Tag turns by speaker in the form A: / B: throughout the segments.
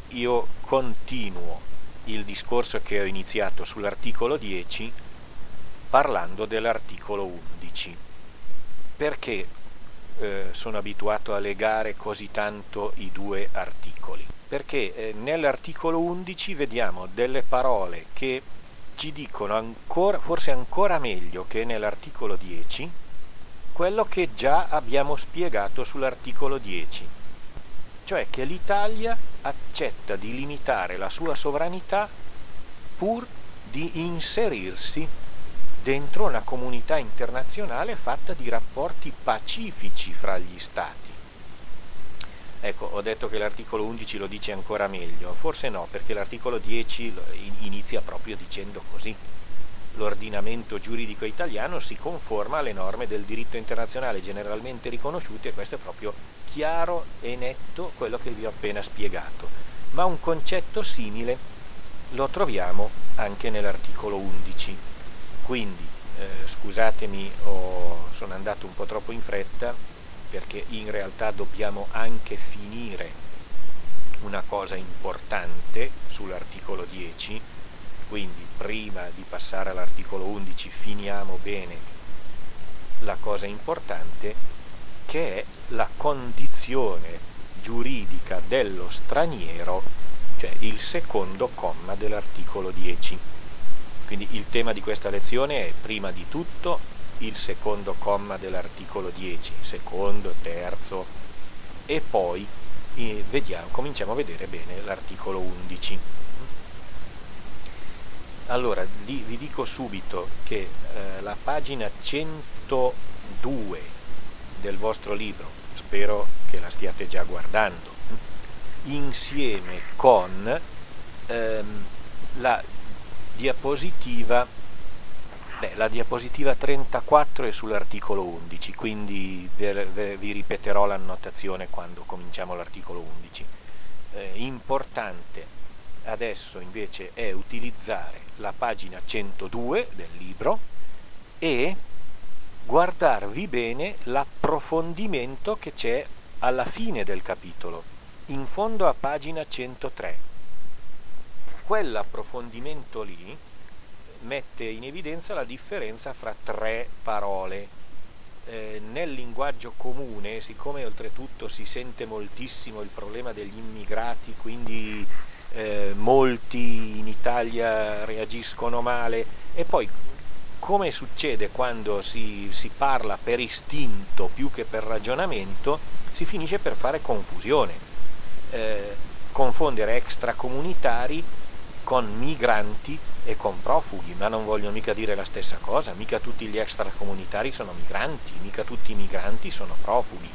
A: io continuo il discorso che ho iniziato sull'articolo 10 parlando dell'articolo 11. Perché sono abituato a legare così tanto i due articoli? Perché nell'articolo 11 vediamo delle parole che ci dicono ancora, forse ancora meglio che nell'articolo 10, quello che già abbiamo spiegato sull'articolo 10, cioè che l'Italia accetta di limitare la sua sovranità pur di inserirsi dentro una comunità internazionale fatta di rapporti pacifici fra gli stati. Ecco, ho detto che l'articolo 11 lo dice ancora meglio, forse no, perché l'articolo 10 inizia proprio dicendo così. L'ordinamento giuridico italiano si conforma alle norme del diritto internazionale generalmente riconosciute, e questo è proprio chiaro e netto quello che vi ho appena spiegato. Ma un concetto simile lo troviamo anche nell'articolo 11. Quindi, scusatemi, sono andato un po' troppo in fretta, perché in realtà dobbiamo anche finire una cosa importante sull'articolo 10, quindi prima di passare all'articolo 11 finiamo bene la cosa importante, che è la condizione giuridica dello straniero, cioè il secondo comma dell'articolo 10. Quindi il tema di questa lezione è prima di tutto il secondo comma dell'articolo 10, secondo, terzo, e poi cominciamo a vedere bene l'articolo 11. Allora, vi dico subito che la pagina 102 del vostro libro, spero che la stiate già guardando, insieme con la diapositiva. La diapositiva 34 è sull'articolo 11, quindi vi ripeterò l'annotazione quando cominciamo l'articolo 11. Importante adesso invece è utilizzare la pagina 102 del libro e guardarvi bene l'approfondimento che c'è alla fine del capitolo, in fondo a pagina 103. Quell'approfondimento lì mette in evidenza la differenza fra tre parole. Nel linguaggio comune, siccome oltretutto si sente moltissimo il problema degli immigrati, quindi molti in Italia reagiscono male, e poi, come succede quando si parla per istinto più che per ragionamento, si finisce per fare confusione, confondere extracomunitari con migranti e con profughi, ma non voglio mica dire la stessa cosa. Mica tutti gli extracomunitari sono migranti, mica tutti i migranti sono profughi.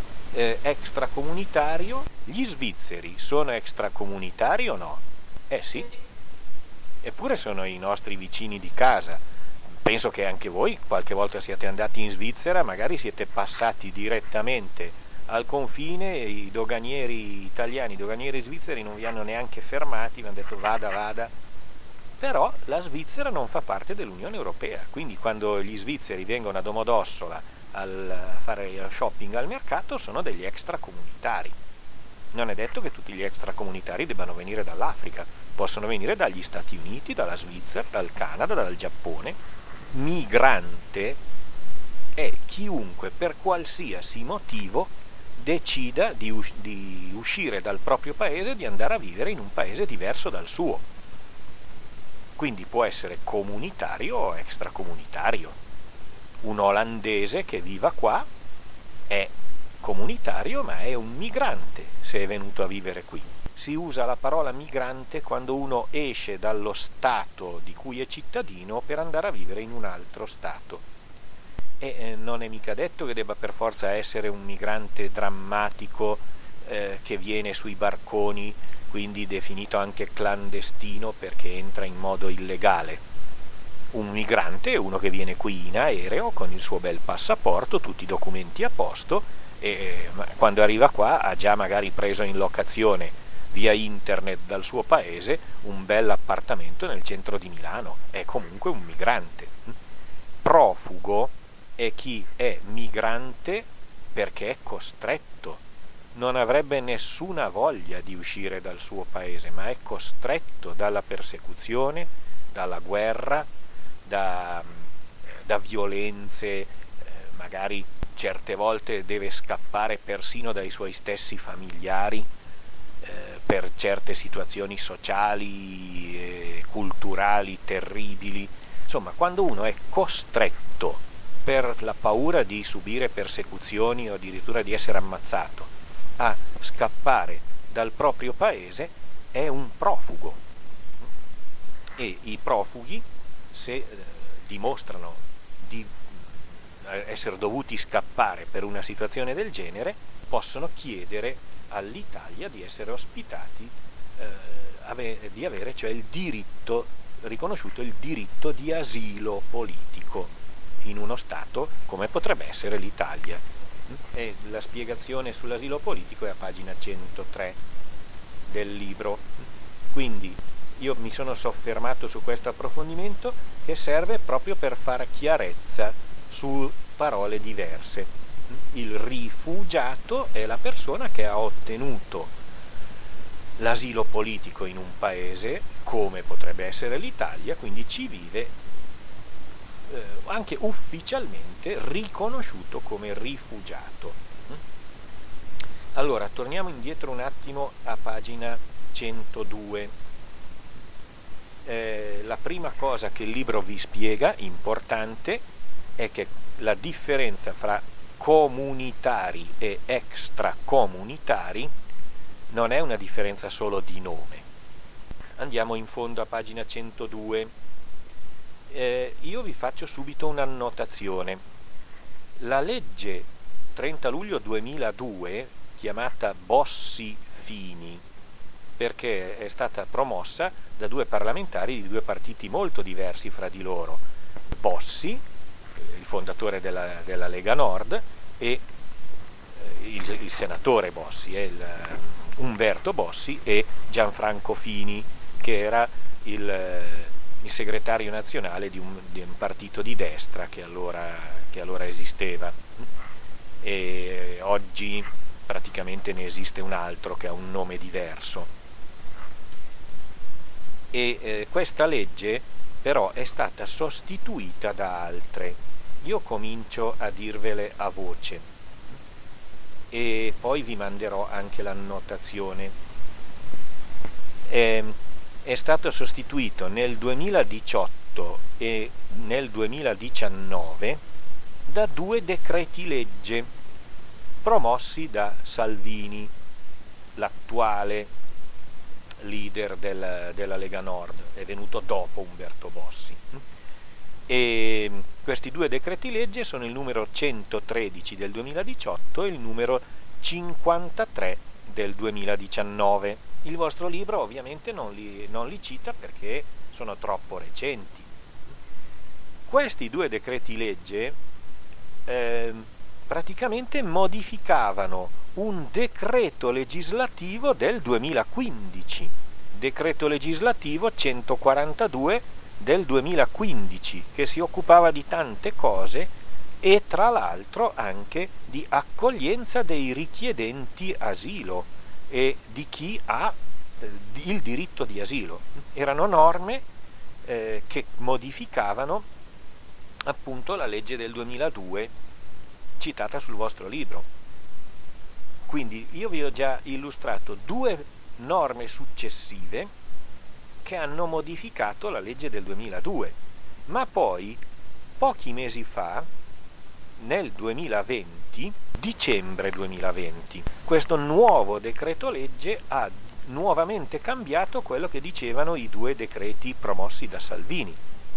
A: Extracomunitario, gli svizzeri sono extracomunitari o no? Sì, eppure sono i nostri vicini di casa. Penso che anche voi qualche volta siate andati in Svizzera, magari siete passati direttamente al confine e i doganieri italiani, i doganieri svizzeri non vi hanno neanche fermati, vi hanno detto vada. Però la Svizzera non fa parte dell'Unione Europea, quindi quando gli svizzeri vengono a Domodossola a fare shopping al mercato sono degli extracomunitari. Non è detto che tutti gli extracomunitari debbano venire dall'Africa, possono venire dagli Stati Uniti, dalla Svizzera, dal Canada, dal Giappone. Migrante è chiunque per qualsiasi motivo decida di uscire dal proprio paese e di andare a vivere in un paese diverso dal suo. Quindi può essere comunitario o extracomunitario. Un olandese che viva qua è comunitario, ma è un migrante se è venuto a vivere qui. Si usa la parola migrante quando uno esce dallo stato di cui è cittadino per andare a vivere in un altro stato. E non è mica detto che debba per forza essere un migrante drammatico che viene sui barconi, quindi definito anche clandestino perché entra in modo illegale. Un migrante è uno che viene qui in aereo con il suo bel passaporto, tutti i documenti a posto, e quando arriva qua ha già magari preso in locazione via internet dal suo paese un bel appartamento nel centro di Milano. È comunque un migrante. Profugo è chi è migrante perché è costretto non avrebbe nessuna voglia di uscire dal suo paese, ma è costretto dalla persecuzione, dalla guerra, da violenze, magari certe volte deve scappare persino dai suoi stessi familiari per certe situazioni sociali e culturali terribili. Insomma, quando uno è costretto per la paura di subire persecuzioni o addirittura di essere ammazzato a scappare dal proprio paese, è un profugo. E i profughi, se dimostrano di essere dovuti scappare per una situazione del genere, possono chiedere all'Italia di essere ospitati, di avere cioè il diritto, riconosciuto il diritto di asilo politico in uno Stato come potrebbe essere l'Italia. E la spiegazione sull'asilo politico è a pagina 103 del libro. Quindi io mi sono soffermato su questo approfondimento che serve proprio per fare chiarezza su parole diverse. Il rifugiato è la persona che ha ottenuto l'asilo politico in un paese, come potrebbe essere l'Italia, quindi ci vive anche ufficialmente riconosciuto come rifugiato. Allora, torniamo indietro un attimo a pagina 102. La prima cosa che il libro vi spiega, importante, è che la differenza fra comunitari e extracomunitari non è una differenza solo di nome. Andiamo in fondo a pagina 102. Io vi faccio subito un'annotazione. La legge 30 luglio 2002, chiamata Bossi-Fini, perché è stata promossa da due parlamentari di due partiti molto diversi fra di loro, Bossi, il fondatore della Lega Nord, e il senatore Bossi, Umberto Bossi, e Gianfranco Fini, che era il segretario nazionale di un partito di destra che allora esisteva, e oggi praticamente ne esiste un altro che ha un nome diverso. E questa legge però è stata sostituita da altre. Io comincio a dirvele a voce e poi vi manderò anche l'annotazione. È stato sostituito nel 2018 e nel 2019 da due decreti legge promossi da Salvini, l'attuale leader della Lega Nord, è venuto dopo Umberto Bossi. E questi due decreti legge sono il numero 113 del 2018 e il numero 53 del 2019. Il vostro libro ovviamente non li cita perché sono troppo recenti. Questi due decreti legge praticamente modificavano un decreto legislativo del 2015, decreto legislativo 142 del 2015, che si occupava di tante cose e tra l'altro anche di accoglienza dei richiedenti asilo e di chi ha il diritto di asilo. Erano norme che modificavano appunto la legge del 2002 citata sul vostro libro. Quindi io vi ho già illustrato due norme successive che hanno modificato la legge del 2002, ma poi pochi mesi fa, nel 2020, dicembre 2020, questo nuovo decreto legge ha nuovamente cambiato quello che dicevano i due decreti promossi da Salvini.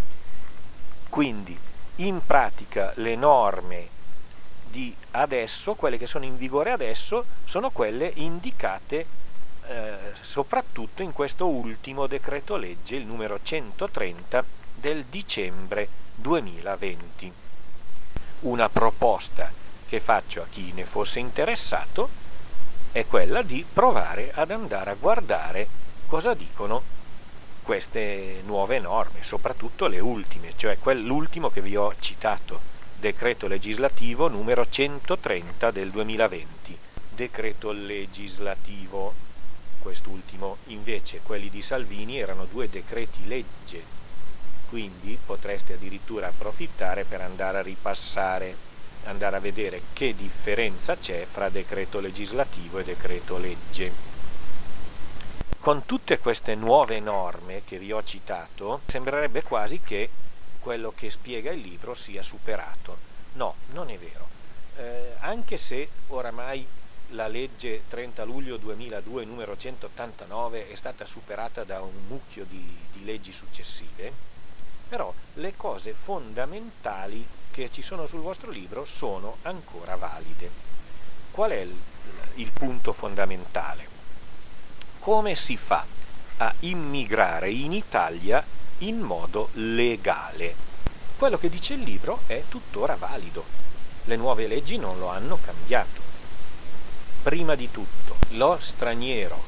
A: Quindi in pratica le norme di adesso, quelle che sono in vigore adesso, sono quelle indicate soprattutto in questo ultimo decreto legge, il numero 130 del dicembre 2020. Una proposta che faccio a chi ne fosse interessato è quella di provare ad andare a guardare cosa dicono queste nuove norme, soprattutto le ultime, cioè l'ultimo che vi ho citato, decreto legislativo numero 130 del 2020, decreto legislativo. Quest'ultimo invece, quelli di Salvini, erano 2 decreti legge, quindi potreste addirittura approfittare per andare a ripassare, andare a vedere che differenza c'è fra decreto legislativo e decreto legge. Con tutte queste nuove norme che vi ho citato, sembrerebbe quasi che quello che spiega il libro sia superato. No, non è vero. Anche se oramai la legge 30 luglio 2002 numero 189 è stata superata da un mucchio di leggi successive, però le cose fondamentali che ci sono sul vostro libro sono ancora valide. Qual è il punto fondamentale? Come si fa a immigrare in Italia in modo legale? Quello che dice il libro è tuttora valido. Le nuove leggi non lo hanno cambiato. Prima di tutto, lo straniero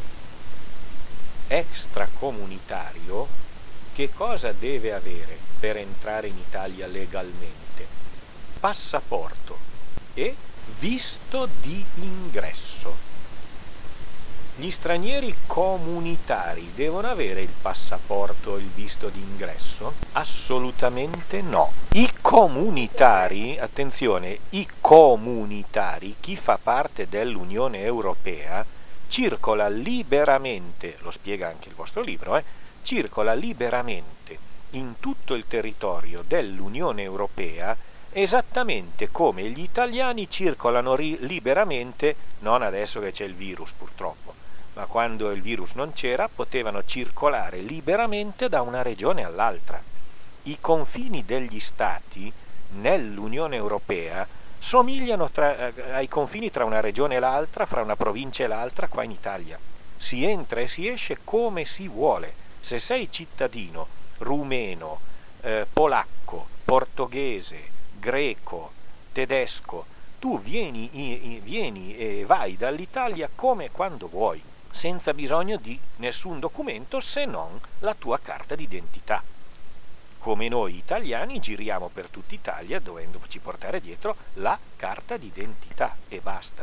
A: extracomunitario che cosa deve avere per entrare in Italia legalmente? Passaporto e visto di ingresso. Gli stranieri comunitari devono avere il passaporto o il visto di ingresso? Assolutamente no. I comunitari, attenzione, i comunitari, chi fa parte dell'Unione Europea, circola liberamente, lo spiega anche il vostro libro, circola liberamente in tutto il territorio dell'Unione Europea, esattamente come gli italiani circolano liberamente, non adesso che c'è il virus purtroppo, ma quando il virus non c'era potevano circolare liberamente da una regione all'altra. I confini degli stati nell'Unione Europea somigliano ai confini tra una regione e l'altra, fra una provincia e l'altra qua in Italia. Si entra e si esce come si vuole. Se sei cittadino rumeno, polacco, portoghese, greco, tedesco, tu vieni e vai dall'Italia come e quando vuoi, senza bisogno di nessun documento se non la tua carta d'identità. Come noi italiani giriamo per tutta Italia dovendoci portare dietro la carta d'identità e basta.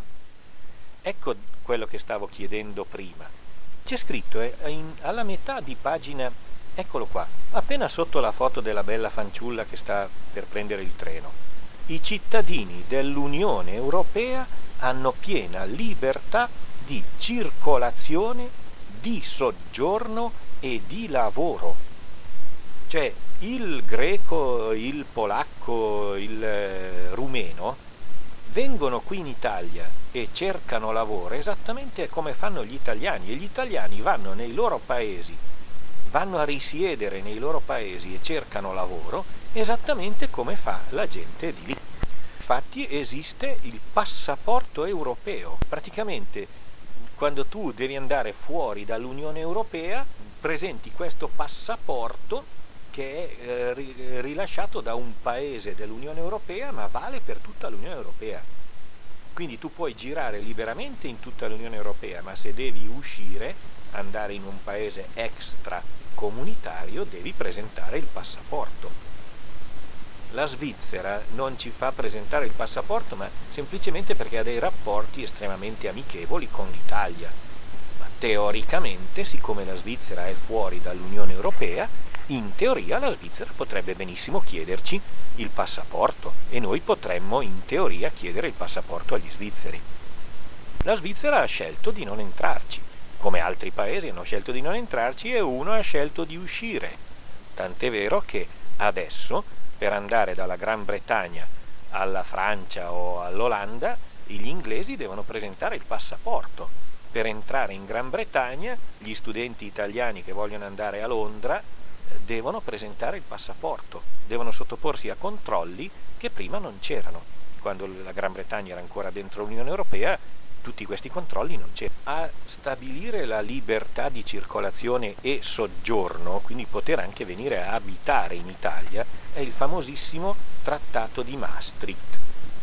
A: Ecco quello che stavo chiedendo prima. C'è scritto alla metà di pagina, eccolo qua, appena sotto la foto della bella fanciulla che sta per prendere il treno. I cittadini dell'Unione Europea hanno piena libertà di circolazione, di soggiorno e di lavoro. Cioè il greco, il polacco, il rumeno vengono qui in Italia e cercano lavoro esattamente come fanno gli italiani, e gli italiani vanno nei loro paesi, vanno a risiedere nei loro paesi e cercano lavoro esattamente come fa la gente di lì. Infatti esiste il passaporto europeo. Praticamente quando tu devi andare fuori dall'Unione Europea presenti questo passaporto che è rilasciato da un paese dell'Unione Europea, ma vale per tutta l'Unione Europea. Quindi tu puoi girare liberamente in tutta l'Unione Europea, ma se devi uscire, andare in un paese extracomunitario, devi presentare il passaporto. La Svizzera non ci fa presentare il passaporto, ma semplicemente perché ha dei rapporti estremamente amichevoli con l'Italia. Ma teoricamente, siccome la Svizzera è fuori dall'Unione Europea, in teoria la Svizzera potrebbe benissimo chiederci il passaporto e noi potremmo in teoria chiedere il passaporto agli svizzeri. La Svizzera ha scelto di non entrarci, come altri paesi hanno scelto di non entrarci e uno ha scelto di uscire. Tant'è vero che adesso per andare dalla Gran Bretagna alla Francia o all'Olanda gli inglesi devono presentare il passaporto. Per entrare in Gran Bretagna gli studenti italiani che vogliono andare a Londra devono presentare il passaporto, devono sottoporsi a controlli che prima non c'erano. Quando la Gran Bretagna era ancora dentro l'Unione Europea tutti questi controlli non c'erano. A stabilire la libertà di circolazione e soggiorno, quindi poter anche venire a abitare in Italia, è il famosissimo Trattato di Maastricht.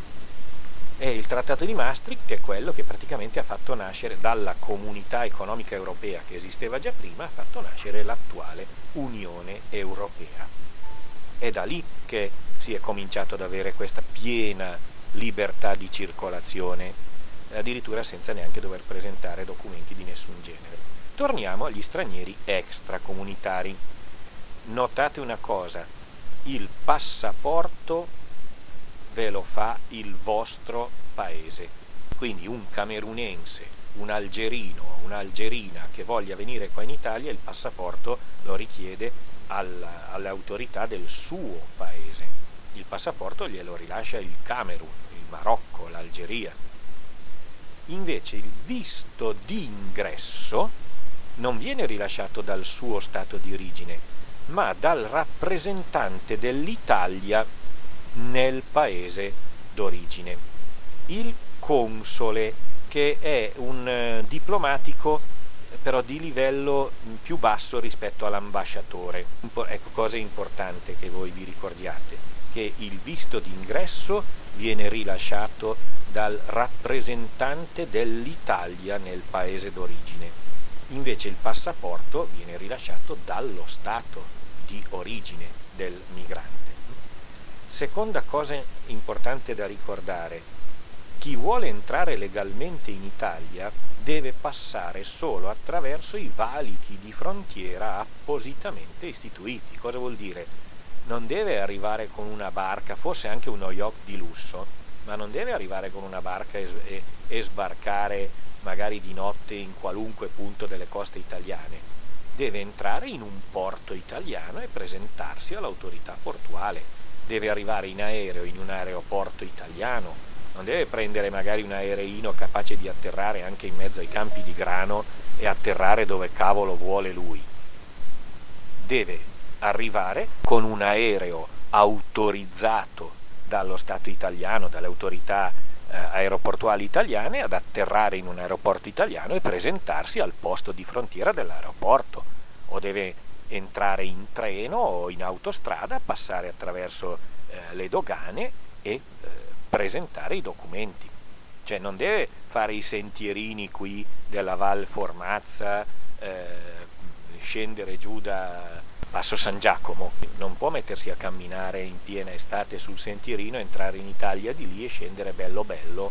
A: E il Trattato di Maastricht è quello che praticamente ha fatto nascere dalla Comunità Economica Europea che esisteva già prima, ha fatto nascere l'attuale Unione Europea. È da lì che si è cominciato ad avere questa piena libertà di circolazione addirittura senza neanche dover presentare documenti di nessun genere. Torniamo agli stranieri extracomunitari. Notate una cosa, il passaporto ve lo fa il vostro paese, quindi un camerunense, un algerino, un'algerina che voglia venire qua in Italia, il passaporto lo richiede alle autorità del suo paese. Il passaporto glielo rilascia il Camerun, il Marocco, l'Algeria. Invece il visto d'ingresso non viene rilasciato dal suo stato di origine, ma dal rappresentante dell'Italia nel paese d'origine, il console, che è un diplomatico però di livello più basso rispetto all'ambasciatore. Ecco, cosa importante che voi vi ricordiate, che il visto d'ingresso viene rilasciato dal rappresentante dell'Italia nel paese d'origine, invece il passaporto viene rilasciato dallo stato di origine del migrante. Seconda cosa importante da ricordare, chi vuole entrare legalmente in Italia deve passare solo attraverso i valichi di frontiera appositamente istituiti. Cosa vuol dire? Non deve arrivare con una barca, forse anche uno yacht di lusso, ma non deve arrivare con una barca e sbarcare magari di notte in qualunque punto delle coste italiane. Deve entrare in un porto italiano e presentarsi all'autorità portuale. Deve arrivare in aereo in un aeroporto italiano. Non deve prendere magari un aereino capace di atterrare anche in mezzo ai campi di grano e atterrare dove cavolo vuole lui. Deve arrivare con un aereo autorizzato dallo Stato italiano, dalle autorità aeroportuali italiane, ad atterrare in un aeroporto italiano e presentarsi al posto di frontiera dell'aeroporto, o deve entrare in treno o in autostrada, passare attraverso le dogane e presentare i documenti. Cioè non deve fare i sentierini qui della Val Formazza, scendere giù da Passo San Giacomo, non può mettersi a camminare in piena estate sul sentierino, entrare in Italia di lì e scendere bello bello.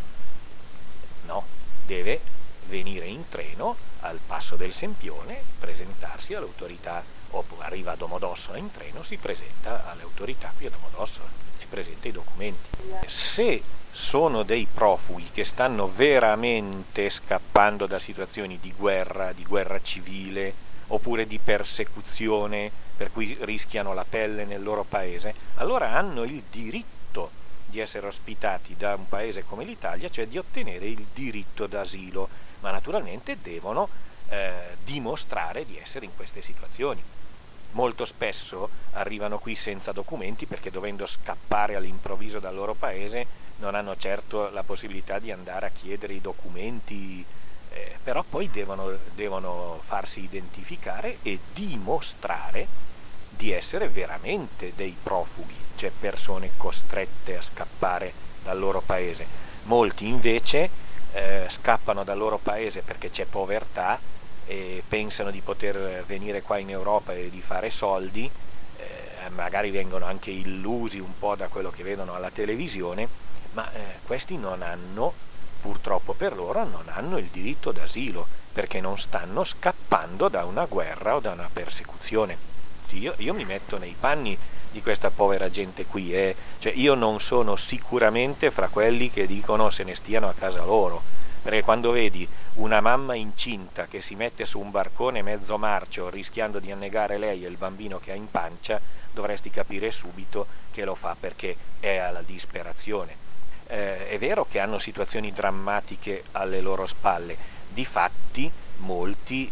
A: No, deve venire in treno al Passo del Sempione, presentarsi all'autorità, o arriva a Domodossola in treno, si presenta alle autorità qui a Domodossola e presenta i documenti. Se sono dei profughi che stanno veramente scappando da situazioni di guerra civile, oppure di persecuzione per cui rischiano la pelle nel loro paese, allora hanno il diritto di essere ospitati da un paese come l'Italia, cioè di ottenere il diritto d'asilo, ma naturalmente devono dimostrare di essere in queste situazioni. Molto spesso arrivano qui senza documenti perché, dovendo scappare all'improvviso dal loro paese, non hanno certo la possibilità di andare a chiedere i documenti, però poi devono farsi identificare e dimostrare di essere veramente dei profughi, cioè persone costrette a scappare dal loro paese. Molti invece scappano dal loro paese perché c'è povertà e pensano di poter venire qua in Europa e di fare soldi, magari vengono anche illusi un po' da quello che vedono alla televisione, ma questi non hanno, purtroppo per loro, non hanno il diritto d'asilo, perché non stanno scappando da una guerra o da una persecuzione. Io mi metto nei panni di questa povera gente qui, cioè io non sono sicuramente fra quelli che dicono se ne stiano a casa loro, perché quando vedi una mamma incinta che si mette su un barcone mezzo marcio rischiando di annegare lei e il bambino che ha in pancia, dovresti capire subito che lo fa perché è alla disperazione. È vero che hanno situazioni drammatiche alle loro spalle, difatti molti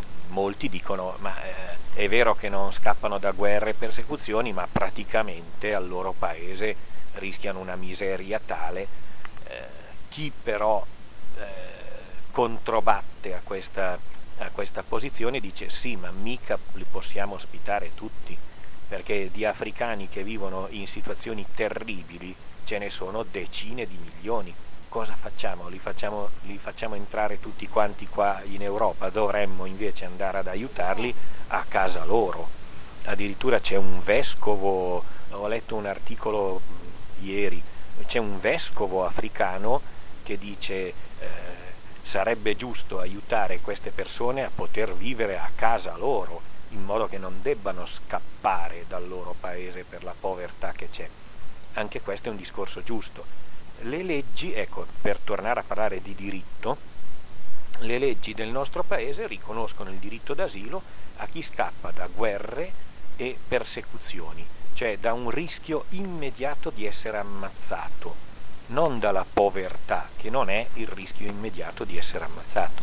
A: dicono ma è vero che non scappano da guerre e persecuzioni, ma praticamente al loro paese rischiano una miseria tale. Chi però controbatte a questa posizione dice sì, ma mica li possiamo ospitare tutti, perché di africani che vivono in situazioni terribili ce ne sono decine di milioni. Cosa facciamo? Li facciamo entrare tutti quanti qua in Europa? Dovremmo invece andare ad aiutarli a casa loro. Addirittura c'è un vescovo, ho letto un articolo ieri, c'è un vescovo africano che dice sarebbe giusto aiutare queste persone a poter vivere a casa loro, in modo che non debbano scappare dal loro paese per la povertà che c'è. Anche questo è un discorso giusto. Le leggi, ecco, per tornare a parlare di diritto, le leggi del nostro paese riconoscono il diritto d'asilo a chi scappa da guerre e persecuzioni, cioè da un rischio immediato di essere ammazzato, non dalla povertà, che non è il rischio immediato di essere ammazzato.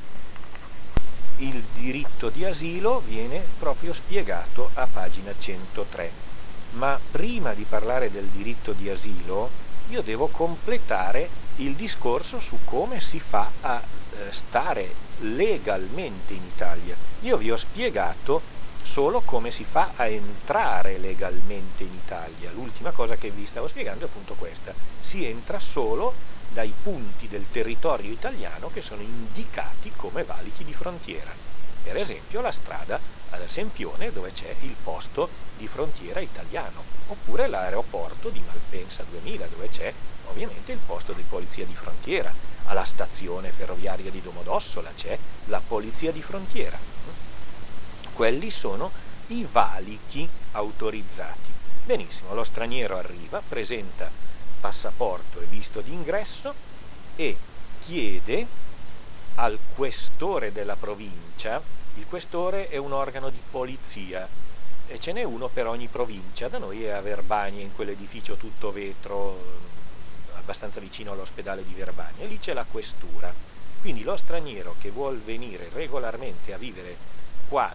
A: Il diritto di asilo viene proprio spiegato a pagina 103, ma prima di parlare del diritto di asilo io devo completare il discorso su come si fa a stare legalmente in Italia. Io vi ho spiegato solo come si fa a entrare legalmente in Italia. L'ultima cosa che vi stavo spiegando è appunto questa: si entra solo dai punti del territorio italiano che sono indicati come valichi di frontiera. Per esempio la strada ad Sempione, dove c'è il posto di frontiera italiano, oppure l'aeroporto di Malpensa 2000, dove c'è ovviamente il posto di polizia di frontiera. Alla stazione ferroviaria di Domodossola c'è la polizia di frontiera. Quelli sono i valichi autorizzati. Benissimo, lo straniero arriva, presenta passaporto e visto d'ingresso e chiede al questore della provincia. Il questore è un organo di polizia e ce n'è uno per ogni provincia. Da noi è a Verbania, in quell'edificio tutto vetro abbastanza vicino all'ospedale di Verbania, e lì c'è la questura. Quindi lo straniero che vuol venire regolarmente a vivere qua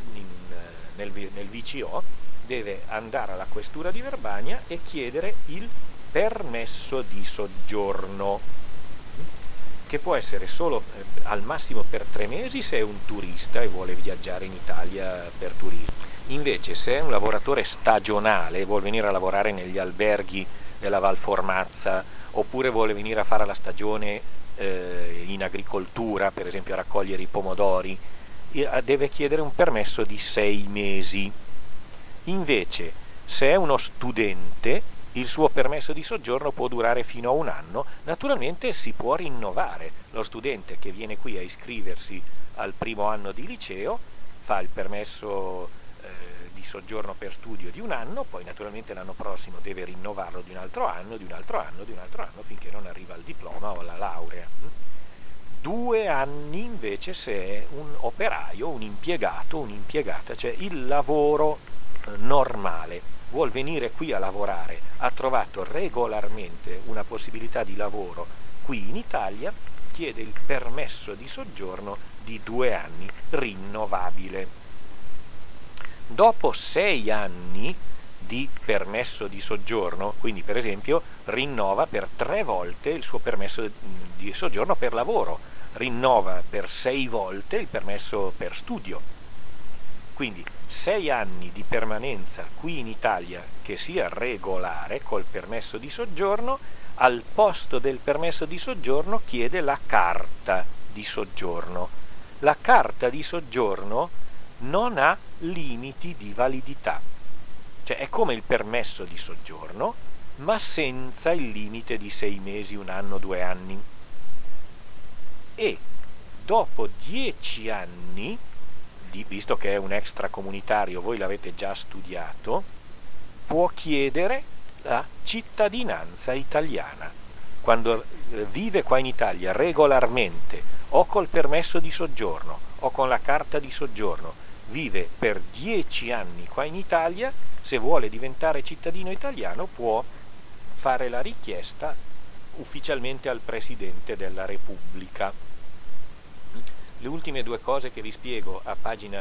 A: nel VCO deve andare alla questura di Verbania e chiedere il permesso di soggiorno, che può essere solo al massimo per 3 mesi se è un turista e vuole viaggiare in Italia per turismo. Invece se è un lavoratore stagionale e vuole venire a lavorare negli alberghi della Val Formazza, oppure vuole venire a fare la stagione in agricoltura, per esempio a raccogliere i pomodori, deve chiedere un permesso di 6 mesi. Invece se è uno studente, il suo permesso di soggiorno può durare fino a 1 anno. Naturalmente si può rinnovare. Lo studente che viene qui a iscriversi al primo anno di liceo fa il permesso di soggiorno per studio di 1 anno, poi naturalmente l'anno prossimo deve rinnovarlo di un altro anno, finché non arriva al diploma o alla laurea. 2 anni invece se è un operaio, un impiegato, un'impiegata, cioè il lavoro normale. Vuol venire qui a lavorare, ha trovato regolarmente una possibilità di lavoro qui in Italia, chiede il permesso di soggiorno di 2 anni, rinnovabile. Dopo 6 anni di permesso di soggiorno, quindi per esempio rinnova per 3 volte il suo permesso di soggiorno per lavoro, rinnova per 6 volte il permesso per studio. Quindi 6 anni di permanenza qui in Italia che sia regolare col permesso di soggiorno, al posto del permesso di soggiorno chiede la carta di soggiorno. La carta di soggiorno non ha limiti di validità, cioè è come il permesso di soggiorno, ma senza il limite di 6 mesi, 1 anno, 2 anni. E dopo 10 anni, visto che è un extracomunitario, voi l'avete già studiato, può chiedere la cittadinanza italiana. Quando vive qua in Italia regolarmente, o col permesso di soggiorno o con la carta di soggiorno, vive per 10 anni qua in Italia, se vuole diventare cittadino italiano può fare la richiesta ufficialmente al Presidente della Repubblica. Le ultime 2 cose che vi spiego a pagina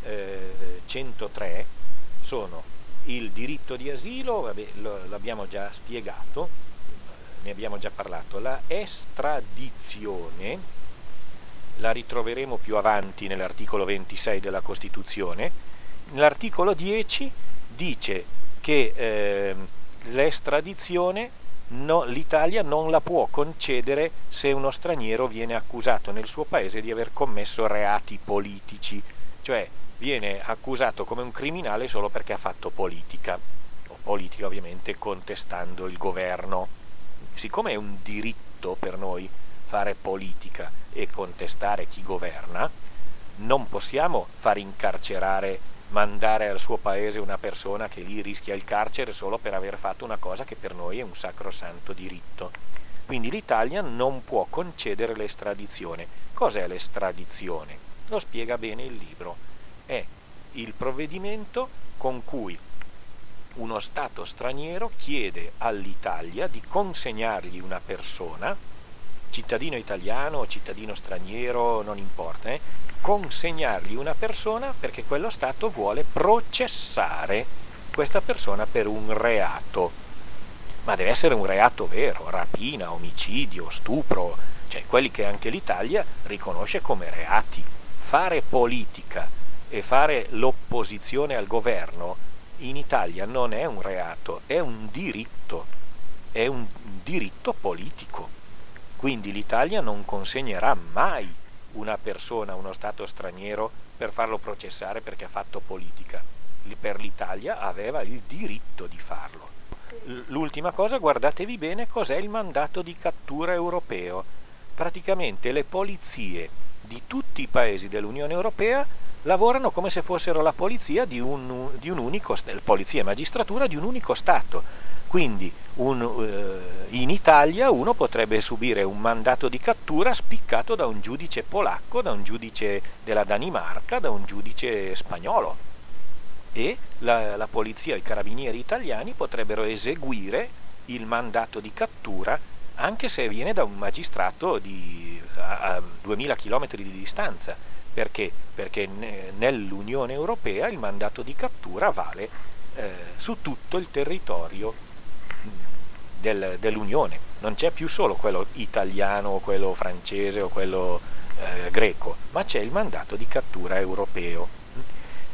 A: 103 sono il diritto di asilo, l'abbiamo già spiegato, ne abbiamo già parlato. La estradizione la ritroveremo più avanti nell'articolo 26 della Costituzione. L'articolo 10 dice che l'estradizione l'Italia non la può concedere se uno straniero viene accusato nel suo paese di aver commesso reati politici, cioè viene accusato come un criminale solo perché ha fatto politica, o politica ovviamente contestando il governo. Siccome è un diritto per noi fare politica e contestare chi governa, non possiamo far incarcerare, mandare al suo paese una persona che lì rischia il carcere solo per aver fatto una cosa che per noi è un sacrosanto diritto. Quindi l'Italia non può concedere l'estradizione. Cos'è l'estradizione? Lo spiega bene il libro. È il provvedimento con cui uno Stato straniero chiede all'Italia di consegnargli una persona, cittadino italiano o cittadino straniero, non importa, consegnargli una persona perché quello Stato vuole processare questa persona per un reato. Ma deve essere un reato vero, rapina, omicidio, stupro, cioè quelli che anche l'Italia riconosce come reati. Fare politica e fare l'opposizione al governo in Italia non è un reato, è un diritto politico. Quindi l'Italia non consegnerà mai una persona a uno Stato straniero per farlo processare perché ha fatto politica. Per l'Italia aveva il diritto di farlo. L'ultima cosa, guardatevi bene cos'è il mandato di cattura europeo. Praticamente le polizie di tutti i paesi dell'Unione Europea lavorano come se fossero la polizia di un unico, polizia e magistratura di un unico Stato. Quindi in Italia uno potrebbe subire un mandato di cattura spiccato da un giudice polacco, da un giudice della Danimarca, da un giudice spagnolo, e la polizia e i carabinieri italiani potrebbero eseguire il mandato di cattura anche se viene da un magistrato a 2000 km di distanza. Perché? Perché nell'Unione Europea il mandato di cattura vale su tutto il territorio dell'Unione. Non c'è più solo quello italiano o quello francese o quello greco, ma c'è il mandato di cattura europeo.